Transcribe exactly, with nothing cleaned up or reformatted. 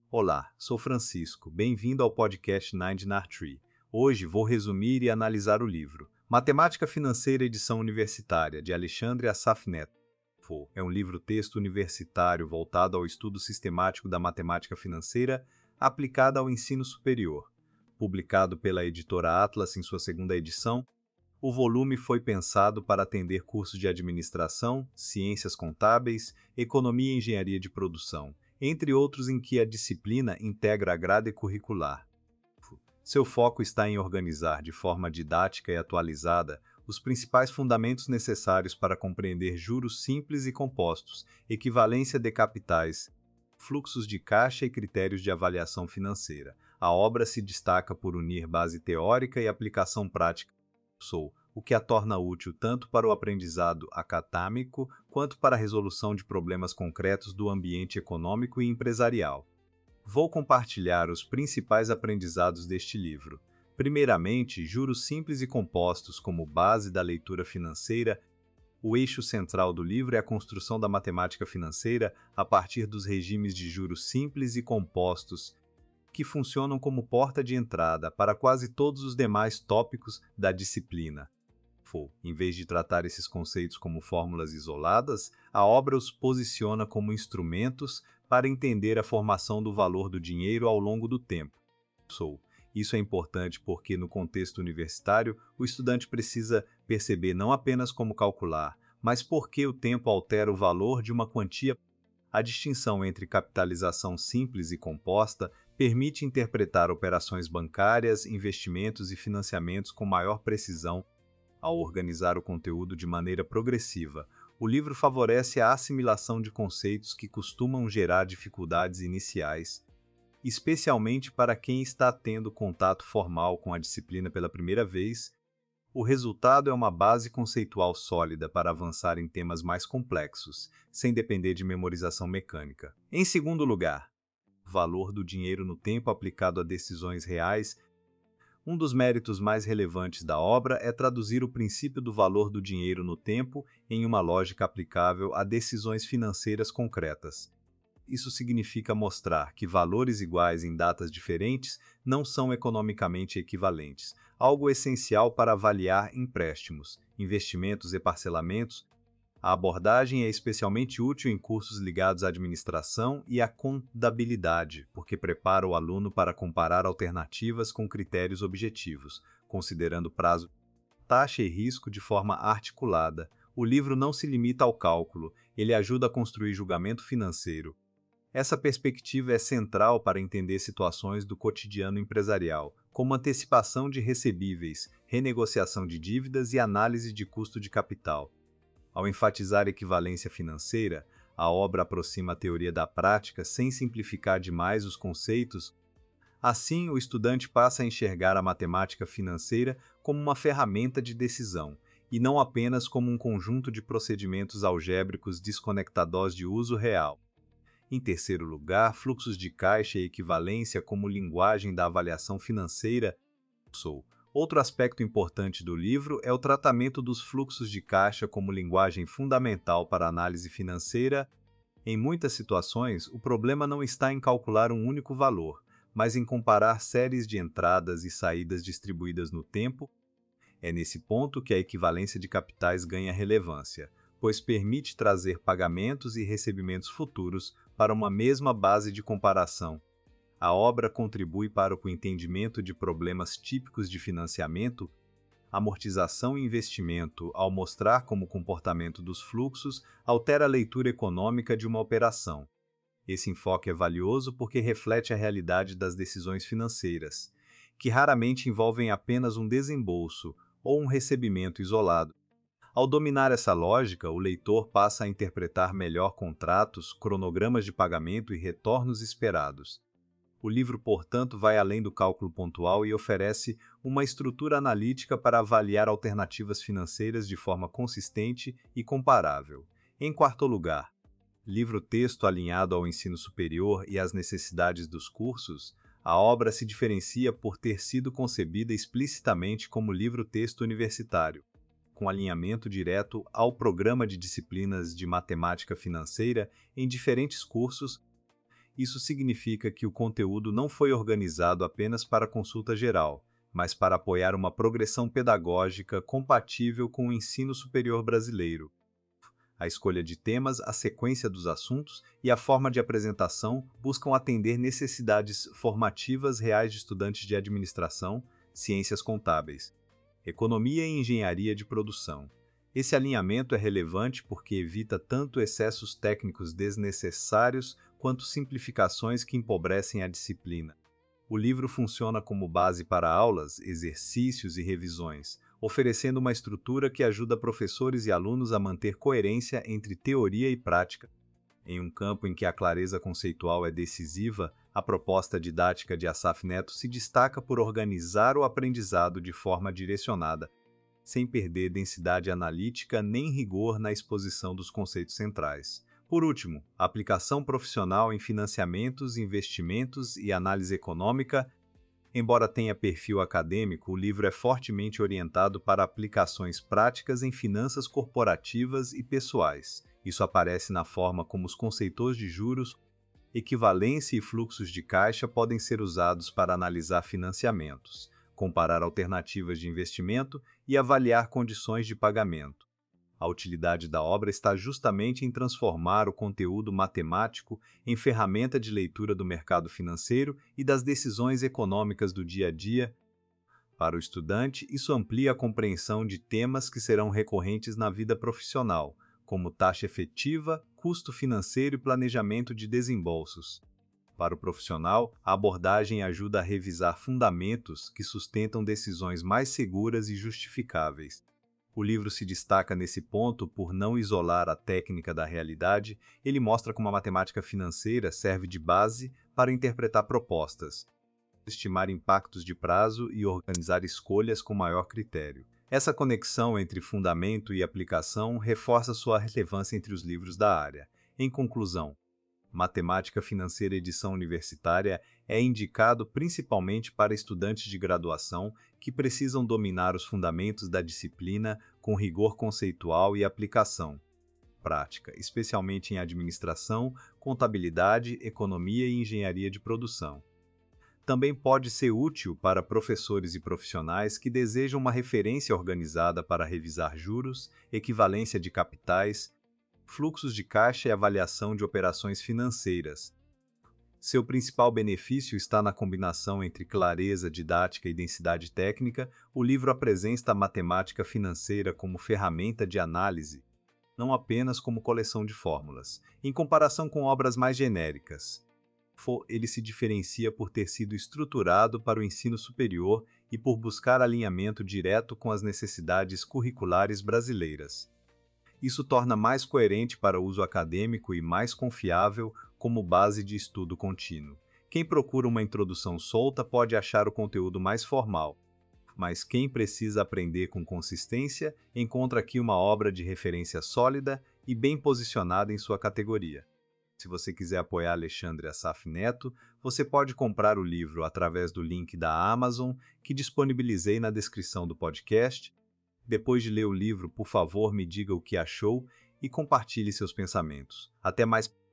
Olá, sou Francisco. Bem-vindo ao podcast Nine Dinar Tree. Hoje vou resumir e analisar o livro Matemática Financeira Edição Universitária, de Alexandre Assaf Neto. É um livro-texto universitário voltado ao estudo sistemático da matemática financeira aplicada ao ensino superior. Publicado pela editora Atlas em sua segunda edição, o volume foi pensado para atender cursos de administração, ciências contábeis, economia e engenharia de produção, entre outros em que a disciplina integra a grade curricular. Seu foco está em organizar de forma didática e atualizada os principais fundamentos necessários para compreender juros simples e compostos, equivalência de capitais, fluxos de caixa e critérios de avaliação financeira. A obra se destaca por unir base teórica e aplicação prática, o que a torna útil tanto para o aprendizado acadêmico quanto para a resolução de problemas concretos do ambiente econômico e empresarial. Vou compartilhar os principais aprendizados deste livro. Primeiramente, juros simples e compostos como base da leitura financeira. O eixo central do livro é a construção da matemática financeira a partir dos regimes de juros simples e compostos, que funcionam como porta de entrada para quase todos os demais tópicos da disciplina. Em vez de tratar esses conceitos como fórmulas isoladas, a obra os posiciona como instrumentos para entender a formação do valor do dinheiro ao longo do tempo. Isso é importante porque, no contexto universitário, o estudante precisa perceber não apenas como calcular, mas por que o tempo altera o valor de uma quantia. A distinção entre capitalização simples e composta permite interpretar operações bancárias, investimentos e financiamentos com maior precisão. Ao organizar o conteúdo de maneira progressiva, o livro favorece a assimilação de conceitos que costumam gerar dificuldades iniciais, especialmente para quem está tendo contato formal com a disciplina pela primeira vez. O resultado é uma base conceitual sólida para avançar em temas mais complexos, sem depender de memorização mecânica. Em segundo lugar, valor do dinheiro no tempo aplicado a decisões reais. Um dos méritos mais relevantes da obra é traduzir o princípio do valor do dinheiro no tempo em uma lógica aplicável a decisões financeiras concretas. Isso significa mostrar que valores iguais em datas diferentes não são economicamente equivalentes, algo essencial para avaliar empréstimos, investimentos e parcelamentos. A abordagem é especialmente útil em cursos ligados à administração e à contabilidade, porque prepara o aluno para comparar alternativas com critérios objetivos, considerando prazo, taxa e risco de forma articulada. O livro não se limita ao cálculo, ele ajuda a construir julgamento financeiro. Essa perspectiva é central para entender situações do cotidiano empresarial, como antecipação de recebíveis, renegociação de dívidas e análise de custo de capital. Ao enfatizar equivalência financeira, a obra aproxima a teoria da prática sem simplificar demais os conceitos. Assim, o estudante passa a enxergar a matemática financeira como uma ferramenta de decisão, e não apenas como um conjunto de procedimentos algébricos desconectados de uso real. Em terceiro lugar, fluxos de caixa e equivalência como linguagem da avaliação financeira. Outro aspecto importante do livro é o tratamento dos fluxos de caixa como linguagem fundamental para a análise financeira. Em muitas situações, o problema não está em calcular um único valor, mas em comparar séries de entradas e saídas distribuídas no tempo. É nesse ponto que a equivalência de capitais ganha relevância, pois permite trazer pagamentos e recebimentos futuros para uma mesma base de comparação. A obra contribui para o entendimento de problemas típicos de financiamento, amortização e investimento, ao mostrar como o comportamento dos fluxos altera a leitura econômica de uma operação. Esse enfoque é valioso porque reflete a realidade das decisões financeiras, que raramente envolvem apenas um desembolso ou um recebimento isolado. Ao dominar essa lógica, o leitor passa a interpretar melhor contratos, cronogramas de pagamento e retornos esperados. O livro, portanto, vai além do cálculo pontual e oferece uma estrutura analítica para avaliar alternativas financeiras de forma consistente e comparável. Em quarto lugar, livro-texto alinhado ao ensino superior e às necessidades dos cursos, a obra se diferencia por ter sido concebida explicitamente como livro-texto universitário, com alinhamento direto ao programa de disciplinas de matemática financeira em diferentes cursos. Isso significa que o conteúdo não foi organizado apenas para consulta geral, mas para apoiar uma progressão pedagógica compatível com o ensino superior brasileiro. A escolha de temas, a sequência dos assuntos e a forma de apresentação buscam atender necessidades formativas reais de estudantes de administração, ciências contábeis, economia e engenharia de produção. Esse alinhamento é relevante porque evita tanto excessos técnicos desnecessários quanto simplificações que empobrecem a disciplina. O livro funciona como base para aulas, exercícios e revisões, oferecendo uma estrutura que ajuda professores e alunos a manter coerência entre teoria e prática. Em um campo em que a clareza conceitual é decisiva, a proposta didática de Assaf Neto se destaca por organizar o aprendizado de forma direcionada, sem perder densidade analítica nem rigor na exposição dos conceitos centrais. Por último, a aplicação profissional em financiamentos, investimentos e análise econômica. Embora tenha perfil acadêmico, o livro é fortemente orientado para aplicações práticas em finanças corporativas e pessoais. Isso aparece na forma como os conceitos de juros, equivalência e fluxos de caixa podem ser usados para analisar financiamentos, comparar alternativas de investimento e avaliar condições de pagamento. A utilidade da obra está justamente em transformar o conteúdo matemático em ferramenta de leitura do mercado financeiro e das decisões econômicas do dia a dia. Para o estudante, isso amplia a compreensão de temas que serão recorrentes na vida profissional, como taxa efetiva, custo financeiro e planejamento de desembolsos. Para o profissional, a abordagem ajuda a revisar fundamentos que sustentam decisões mais seguras e justificáveis. O livro se destaca nesse ponto por não isolar a técnica da realidade, ele mostra como a matemática financeira serve de base para interpretar propostas, estimar impactos de prazo e organizar escolhas com maior critério. Essa conexão entre fundamento e aplicação reforça sua relevância entre os livros da área. Em conclusão, Matemática Financeira Edição Universitária é indicado principalmente para estudantes de graduação que precisam dominar os fundamentos da disciplina com rigor conceitual e aplicação prática, especialmente em administração, contabilidade, economia e engenharia de produção. Também pode ser útil para professores e profissionais que desejam uma referência organizada para revisar juros, equivalência de capitais, fluxos de caixa e avaliação de operações financeiras. Seu principal benefício está na combinação entre clareza didática e densidade técnica. O livro apresenta a matemática financeira como ferramenta de análise, não apenas como coleção de fórmulas. Em comparação com obras mais genéricas, ele se diferencia por ter sido estruturado para o ensino superior e por buscar alinhamento direto com as necessidades curriculares brasileiras. Isso torna mais coerente para o uso acadêmico e mais confiável como base de estudo contínuo. Quem procura uma introdução solta pode achar o conteúdo mais formal, mas quem precisa aprender com consistência encontra aqui uma obra de referência sólida e bem posicionada em sua categoria. Se você quiser apoiar Alexandre Assaf Neto, você pode comprar o livro através do link da Amazon que disponibilizei na descrição do podcast. Depois de ler o livro, por favor, me diga o que achou e compartilhe seus pensamentos. Até mais!